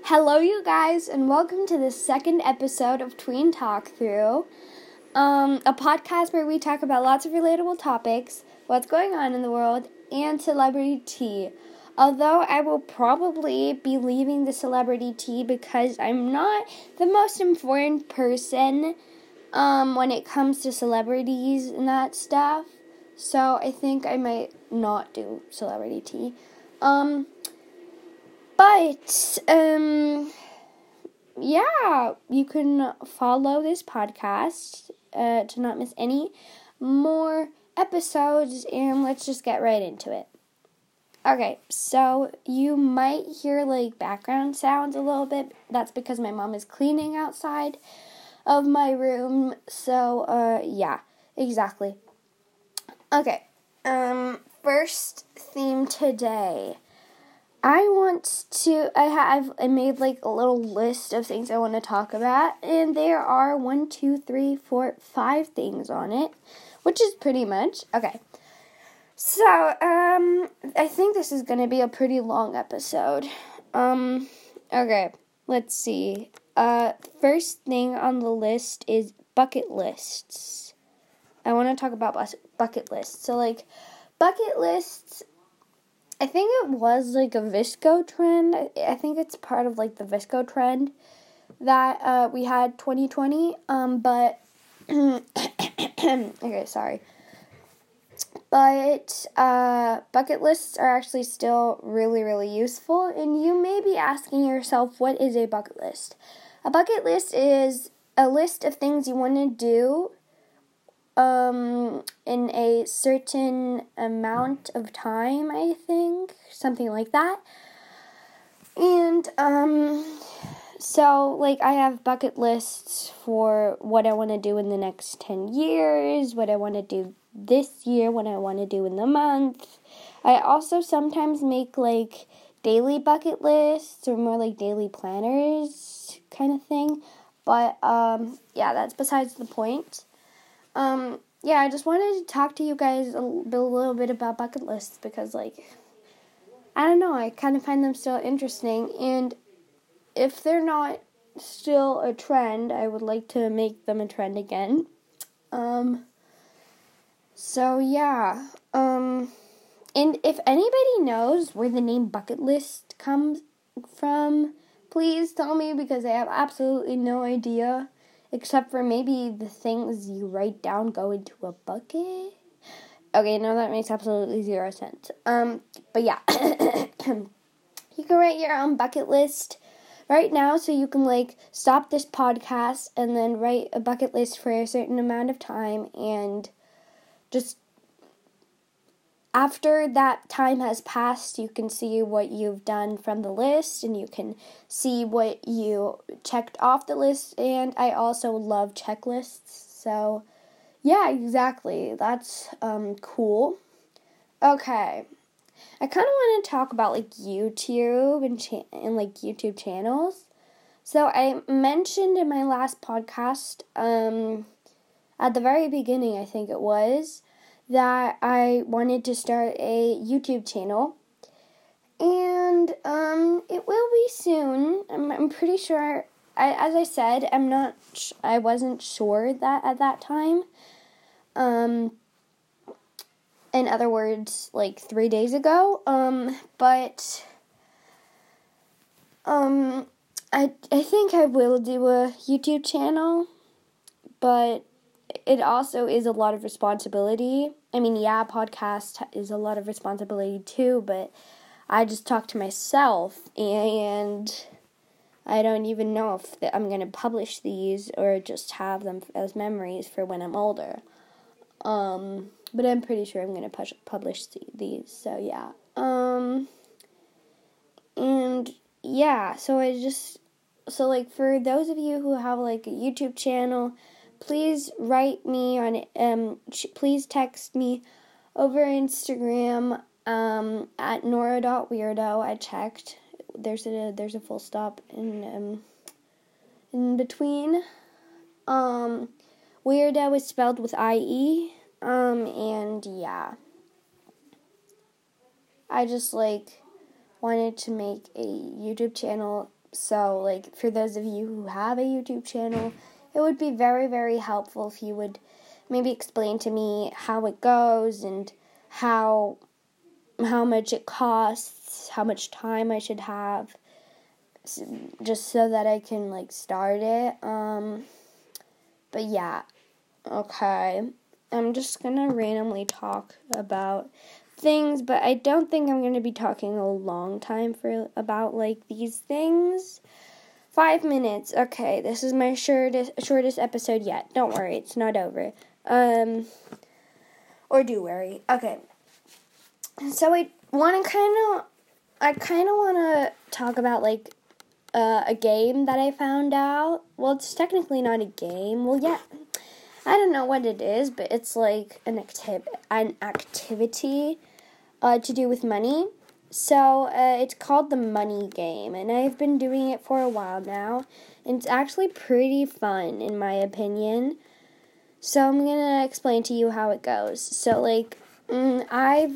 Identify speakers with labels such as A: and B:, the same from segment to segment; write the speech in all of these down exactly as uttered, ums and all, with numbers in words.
A: Hello, you guys, and welcome to the second episode of Tween Talk Through, um, a podcast where we talk about lots of relatable topics, what's going on in the world, and celebrity tea. Although I will probably be leaving the celebrity tea because I'm not the most informed person um, when it comes to celebrities and that stuff. So I think I might not do celebrity tea. Um... But, um, yeah, you can follow this podcast uh, to not miss any more episodes, and let's just get right into it. Okay, so you might hear, like, background sounds a little bit. That's because my mom is cleaning outside of my room, so, uh, yeah, exactly. Okay, um, first theme today. I want to, I have, I made like a little list of things I want to talk about, and there are one, two, three, four, five things on it, which is pretty much, okay. So, um, I think this is going to be a pretty long episode. Um, okay, let's see. Uh, first thing on the list is bucket lists. I want to talk about bus- bucket lists. So, like, bucket lists, I think it was, like, a VSCO trend. I think it's part of, like, the VSCO trend that uh, we had twenty twenty. Um, but, okay, sorry. But uh, bucket lists are actually still really, really useful. And you may be asking yourself, what is a bucket list? A bucket list is a list of things you want to do Um, in a certain amount of time, I think, something like that. And, um, so, like, I have bucket lists for what I want to do in the next ten years, what I want to do this year, what I want to do in the month. I also sometimes make, like, daily bucket lists, or more like daily planners kind of thing. But, um, yeah, that's besides the point. Um, yeah, I just wanted to talk to you guys a little bit about bucket lists because, like, I don't know, I kind of find them still interesting, and if they're not still a trend, I would like to make them a trend again. Um, so, yeah, um, and if anybody knows where the name bucket list comes from, please tell me because I have absolutely no idea. Except for maybe the things you write down go into a bucket. Okay, no, that makes absolutely zero sense. Um, but yeah. You can write your own bucket list right now so you can, like, stop this podcast and then write a bucket list for a certain amount of time and just after that time has passed, you can see what you've done from the list, and you can see what you checked off the list, and I also love checklists, so, yeah, exactly, that's, um, cool. Okay, I kind of want to talk about, like, YouTube and, cha- and, like, YouTube channels. So, I mentioned in my last podcast, um, at the very beginning, I think it was, that I wanted to start a YouTube channel, and um, it will be soon. I'm, I'm pretty sure. I, as I said, I'm not. Sh- I wasn't sure that at that time. Um, in other words, like three days ago. Um, but um, I I think I will do a YouTube channel, but it also is a lot of responsibility. I mean, yeah, podcast is a lot of responsibility too, but I just talk to myself, and I don't even know if I'm going to publish these or just have them as memories for when I'm older. Um, but I'm pretty sure I'm going to pu- publish these, so yeah. Um, and yeah, so I just, so like for those of you who have like a YouTube channel, please write me on, um, please text me over Instagram, um, at nora dot weirdo. I checked. There's a, there's a full stop in, um, in between. Um, weirdo is spelled with I E, um, and yeah. I just, like, wanted to make a YouTube channel so, like, for those of you who have a YouTube channel, it would be very, very helpful if you would maybe explain to me how it goes and how how much it costs, how much time I should have, just so that I can, like, start it. Um, but yeah, okay. I'm just gonna randomly talk about things, but I don't think I'm gonna be talking a long time for about, like, these things. Five minutes. Okay, this is my shortest shortest episode yet. Don't worry, it's not over. Um, or do worry. Okay. So I want to kind of, I kind of want to talk about, like, uh, a game that I found out. Well, it's technically not a game. Well, yeah, I don't know what it is, but it's like an activ- an activity uh, to do with money. So uh, it's called the Money Game, and I've been doing it for a while now, and it's actually pretty fun, in my opinion. So I'm gonna explain to you how it goes. So, like, mm, I've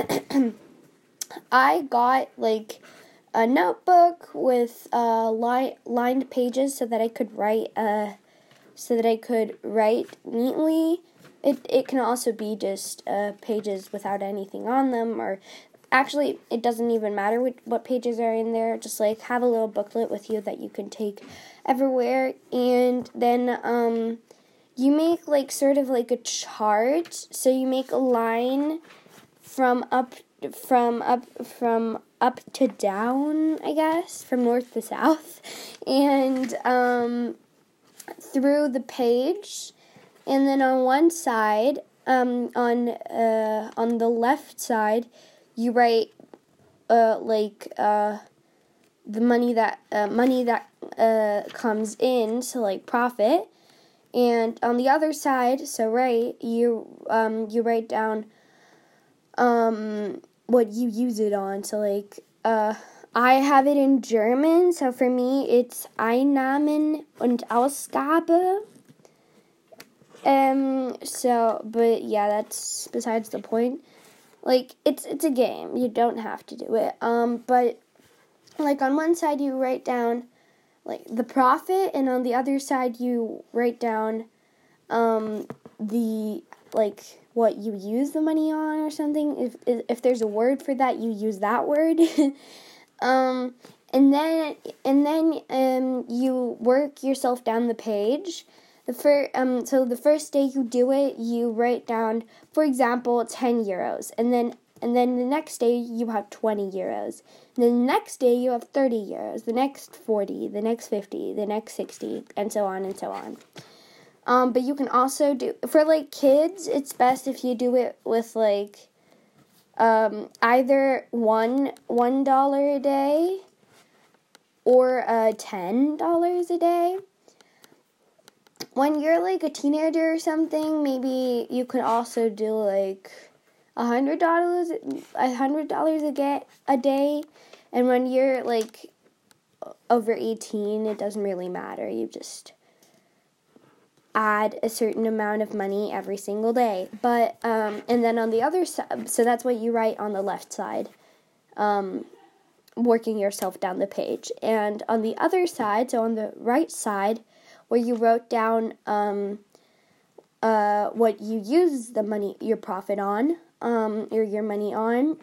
A: I got, like, a notebook with uh li- lined pages so that I could write uh so that I could write neatly. It it can also be just uh pages without anything on them, or actually it doesn't even matter what, what pages are in there. Just, like, have a little booklet with you that you can take everywhere, and then um you make, like, sort of like a chart. So you make a line from up from up from up to down, I guess, from north to south, and um through the page. And then on one side, um on uh on the left side, you write uh like uh the money that uh, money that uh comes in, so, like, profit. And on the other side, so right, you um you write down um what you use it on. So, like, uh I have it in German, so for me it's Einnahmen und Ausgabe. Um so but yeah, that's besides the point. Like, it's it's a game. You don't have to do it. Um but, like, on one side you write down, like, the profit, and on the other side you write down um the, like, what you use the money on or something. If if there's a word for that, you use that word. um and then and then um you work yourself down the page. The fir- um so the first day you do it, you write down, for example, ten euros, and then and then the next day you have twenty euros. And then the next day you have thirty euros, the next forty, the next fifty, the next sixty, and so on and so on. Um, but you can also do, for, like, kids, it's best if you do it with, like, um, either one, one dollar a day or uh, ten dollars a day. When you're, like, a teenager or something, maybe you could also do, like, a hundred dollars, a hundred dollars a get a day. And when you're, like, over eighteen, it doesn't really matter. You just add a certain amount of money every single day. But um, and then on the other side, so that's what you write on the left side, um, working yourself down the page. And on the other side, so on the right side, where you wrote down um, uh, what you use the money, your profit on, um, or your money on.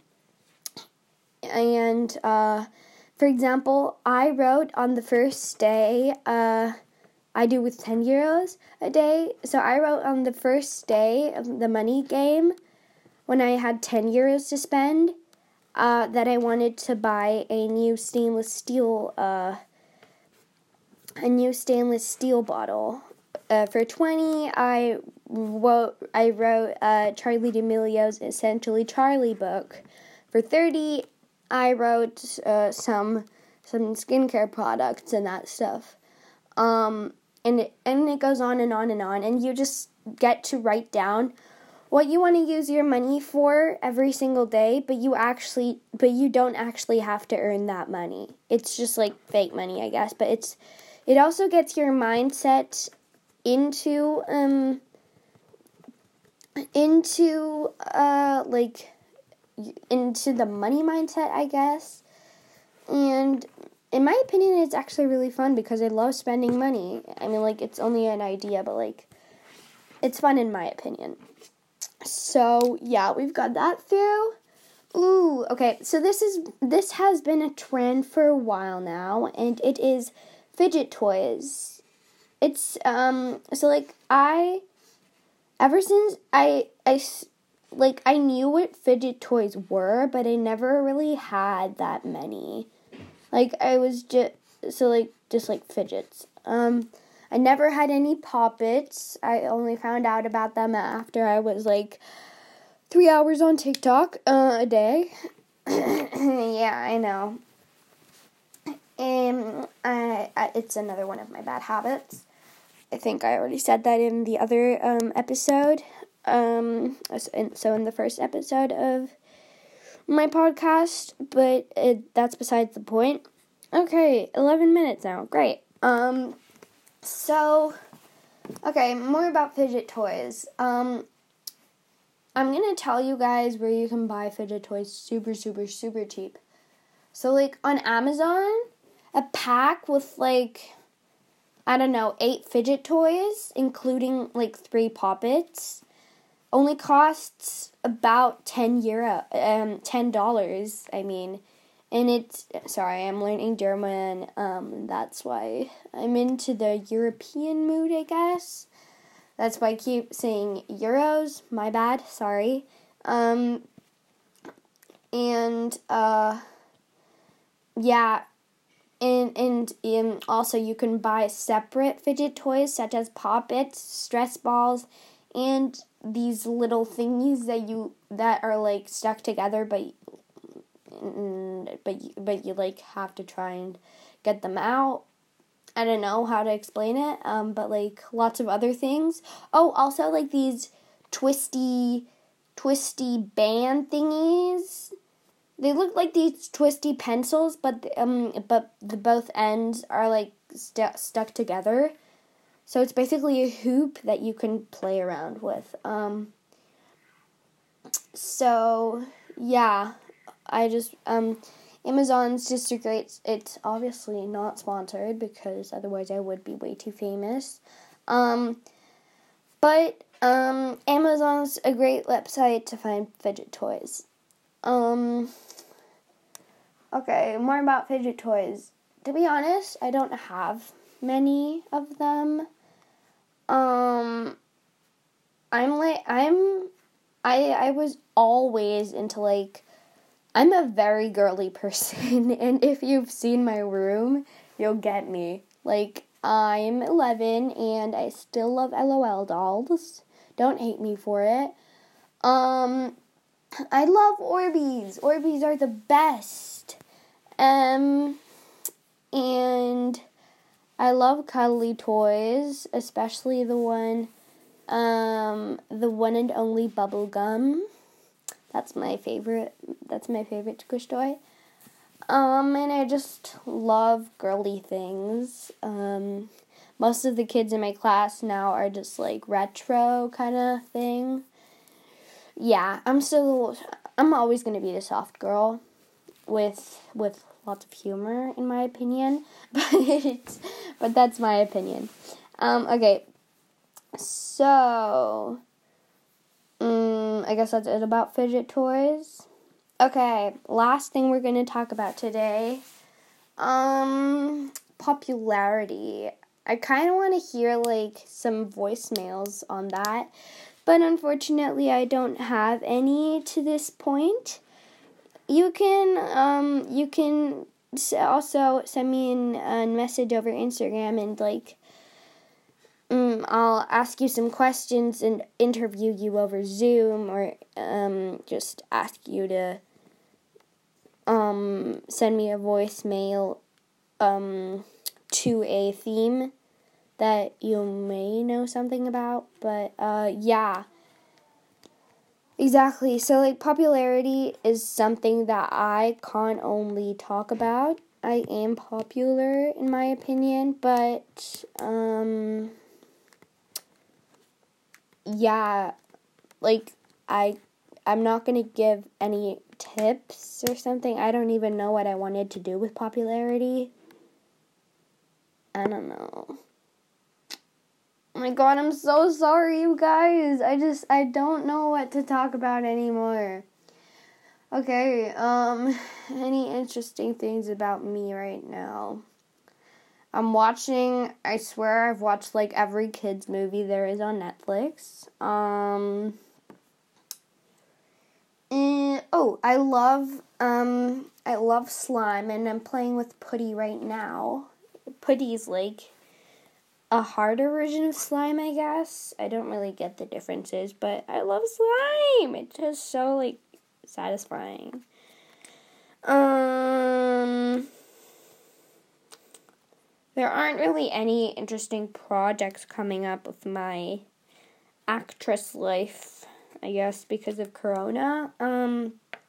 A: And uh, for example, I wrote on the first day, uh, I do with ten euros a day. So I wrote on the first day of the Money Game, when I had ten euros to spend, uh, that I wanted to buy a new stainless steel, uh, a new stainless steel bottle. Uh, for twenty, I wrote, I wrote uh, Charlie D'Amelio's Essentially Charlie book. For thirty, I wrote uh, some some skincare products and that stuff. Um, and it, and it goes on and on and on, and you just get to write down what you want to use your money for every single day, but you actually, but you don't actually have to earn that money. It's just, like, fake money, I guess, but it's, it also gets your mindset into, um, into, uh, like, into the money mindset, I guess. And in my opinion, it's actually really fun because I love spending money. I mean, like, it's only an idea, but, like, it's fun in my opinion. So, yeah, we've got that through. Ooh, okay, so this is, this has been a trend for a while now, and it is fidget toys. It's, um, so, like, I, ever since I, I, like, I knew what fidget toys were, but I never really had that many. Like, I was just, so, like, just, like, fidgets. Um, I never had any Pop-Its. I only found out about them after I was, like, three hours on TikTok uh, a day. Yeah, I know. And I, I, it's another one of my bad habits. I think I already said that in the other um, episode. Um, so in the first episode of my podcast, but it, that's besides the point. Okay, eleven minutes now. Great. Um, so, okay, more about fidget toys. Um, I'm gonna tell you guys where you can buy fidget toys super, super, super cheap. So, like, on Amazon, a pack with, like, I don't know, eight fidget toys, including, like, three Pop-Its, only costs about ten euro, um, ten dollars, I mean, and it's, sorry, I'm learning German, um, that's why I'm into the European mood, I guess, that's why I keep saying euros, my bad, sorry, um, and, uh, yeah, and, and, and also you can buy separate fidget toys, such as Pop-Its, stress balls, and these little thingies that you that are like stuck together, but but but you like have to try and get them out. I don't know how to explain it, um, but like lots of other things. Oh, also like these twisty, twisty band thingies. They look like these twisty pencils, but um, but the both ends are like st- stuck together. So it's basically a hoop that you can play around with. Um, so, yeah, I just, um, Amazon's just a great, it's obviously not sponsored because otherwise I would be way too famous. Um, but, um, Amazon's a great website to find fidget toys. Um, okay, more about fidget toys. To be honest, I don't have many of them. Um, I'm like, I'm, I, I was always into, like, I'm a very girly person, and if you've seen my room, you'll get me. Like, I'm eleven, and I still love LOL dolls. Don't hate me for it. Um, I love Orbeez. Orbeez are the best. Um, and I love cuddly toys, especially the one, um, the one and only Bubblegum. That's my favorite, that's my favorite squish toy. Um, and I just love girly things. Um, most of the kids in my class now are just, like, retro kind of thing. Yeah, I'm still, I'm always going to be the soft girl with, with lots of humor, in my opinion, but, but that's my opinion. Um, okay, so, um, I guess that's it about fidget toys. Okay, last thing we're going to talk about today, um, popularity. I kind of want to hear, like, some voicemails on that, but unfortunately I don't have any to this point. You can, um, you can also send me an, a message over Instagram and, like, um, I'll ask you some questions and interview you over Zoom, or, um, just ask you to, um, send me a voicemail, um, to a theme that you may know something about, but, uh, yeah. Exactly. So, like, popularity is something that I can't only talk about. I am popular, in my opinion, but, um, yeah, like, I, I'm not going to give any tips or something. I don't even know what I wanted to do with popularity. I don't know. Oh my god, I'm so sorry, you guys. I just, I don't know what to talk about anymore. Okay, um, any interesting things about me right now? I'm watching, I swear I've watched, like, every kids movie there is on Netflix. Um, and, oh, I love, um, I love slime, and I'm playing with Putty right now. Putty's, like, a harder version of slime, I guess. I don't really get the differences, but I love slime. It's just so, like, satisfying. Um... There aren't really any interesting projects coming up with my actress life, I guess, because of Corona. Um,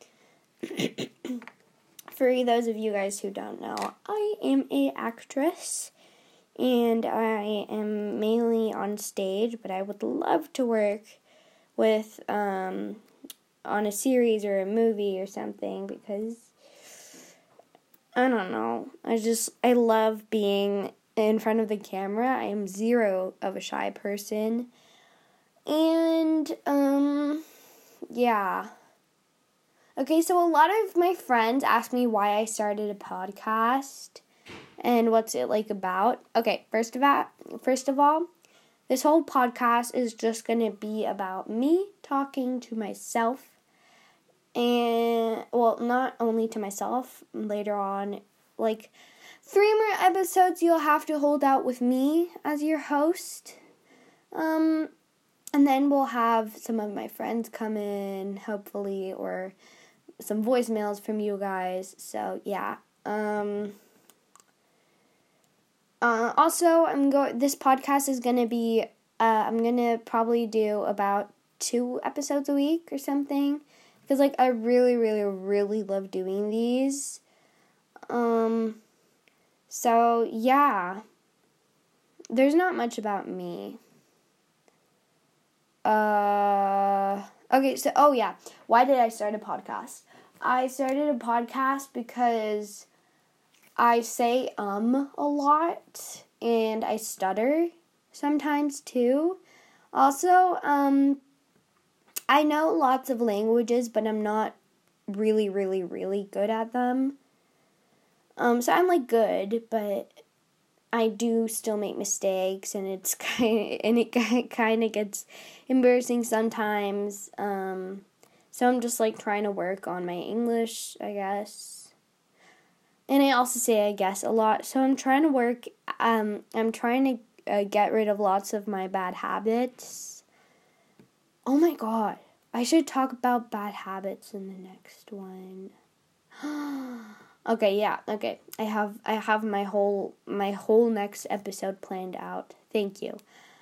A: for those of you guys who don't know, I am an actress, and I am mainly on stage, but I would love to work with, um, on a series or a movie or something, because I don't know. I just, I love being in front of the camera. I am zero of a shy person. And, um, yeah. Okay, so a lot of my friends ask me why I started a podcast and what's it like about. Okay, first of all, first of all, this whole podcast is just going to be about me talking to myself. And, well, not only to myself, later on, like, three more episodes you'll have to hold out with me as your host. Um, and then we'll have some of my friends come in, hopefully, or some voicemails from you guys. So, yeah. Um, uh, also, I'm go- this podcast is going to be, uh, I'm going to probably do about two episodes a week or something. Because, like, I really, really, really love doing these. Um, so, yeah. There's not much about me. Uh, okay, so, oh, yeah. Why did I start a podcast? I started a podcast because I say um a lot, and I stutter sometimes, too. Also, um... I know lots of languages, but I'm not really, really, really good at them. Um, so I'm, like, good, but I do still make mistakes, and it's kind of, and it kind of gets embarrassing sometimes. Um, so I'm just, like, trying to work on my English, I guess. And I also say I guess a lot. So I'm trying to work, um, I'm trying to uh, get rid of lots of my bad habits. Oh my god, I should talk about bad habits in the next one. Okay, yeah, okay. I have I have my whole my whole next episode planned out. Thank you.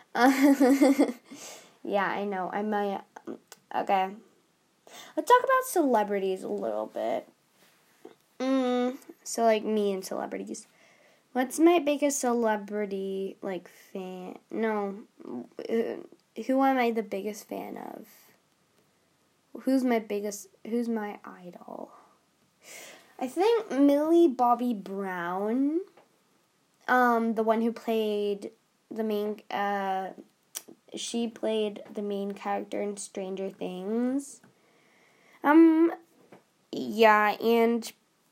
A: Yeah, I know. I might okay. Let's talk about celebrities a little bit. Mm, so like me and celebrities. What's my biggest celebrity like fan? No. Who am I the biggest fan of? Who's my biggest, who's my idol? I think Millie Bobby Brown, um, the one who played the main, uh, she played the main character in Stranger Things. Um, yeah, and,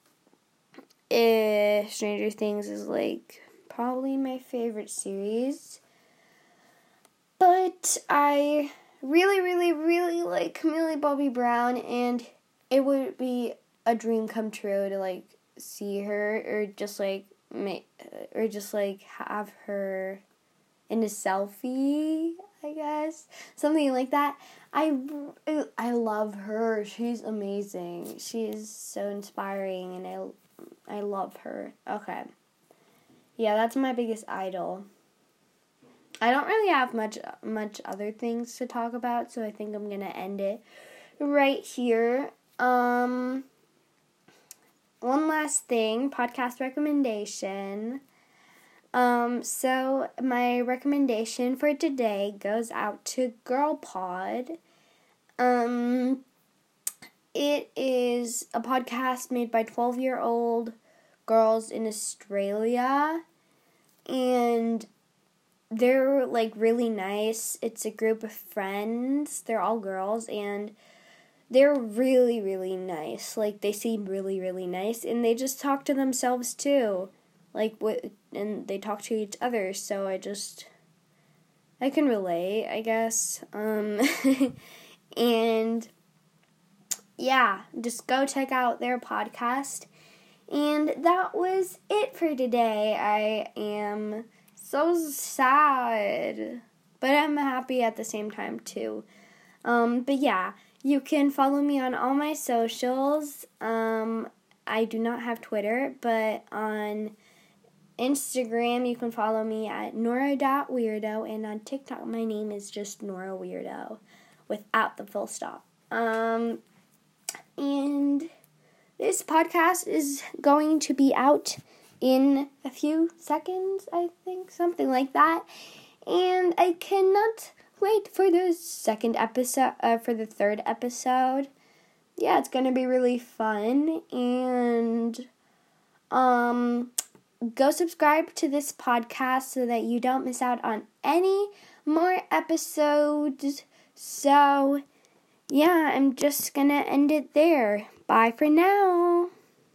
A: uh, Stranger Things is, like, probably my favorite series. But I really, really, really like Millie Bobby Brown, and it would be a dream come true to, like, see her, or just, like, make, or just, like, have her in a selfie, I guess. Something like that. I, I love her. She's amazing. She is so inspiring, and I, I love her. Okay. Yeah, that's my biggest idol. I don't really have much much other things to talk about, so I think I'm going to end it right here. Um, one last thing, podcast recommendation. Um, so my recommendation for today goes out to Girl Pod. Um, it is a podcast made by twelve-year-old girls in Australia. and they're, like, really nice. It's a group of friends. They're all girls, and they're really, really nice. Like, they seem really, really nice, and they just talk to themselves, too. Like, what, and they talk to each other, so I just, I can relate, I guess. Um, and, yeah, just go check out their podcast. And that was it for today. I am so sad, but I'm happy at the same time, too. Um, but yeah, you can follow me on all my socials. Um, I do not have Twitter, but on Instagram, you can follow me at nora dot weirdo, and on TikTok, my name is just Nora Weirdo, without the full stop. Um, and this podcast is going to be out in a few seconds, I think, something like that. And I cannot wait for the second episode, uh, for the third episode. Yeah, it's going to be really fun. And, um, go subscribe to this podcast so that you don't miss out on any more episodes. So, yeah, I'm just going to end it there. Bye for now.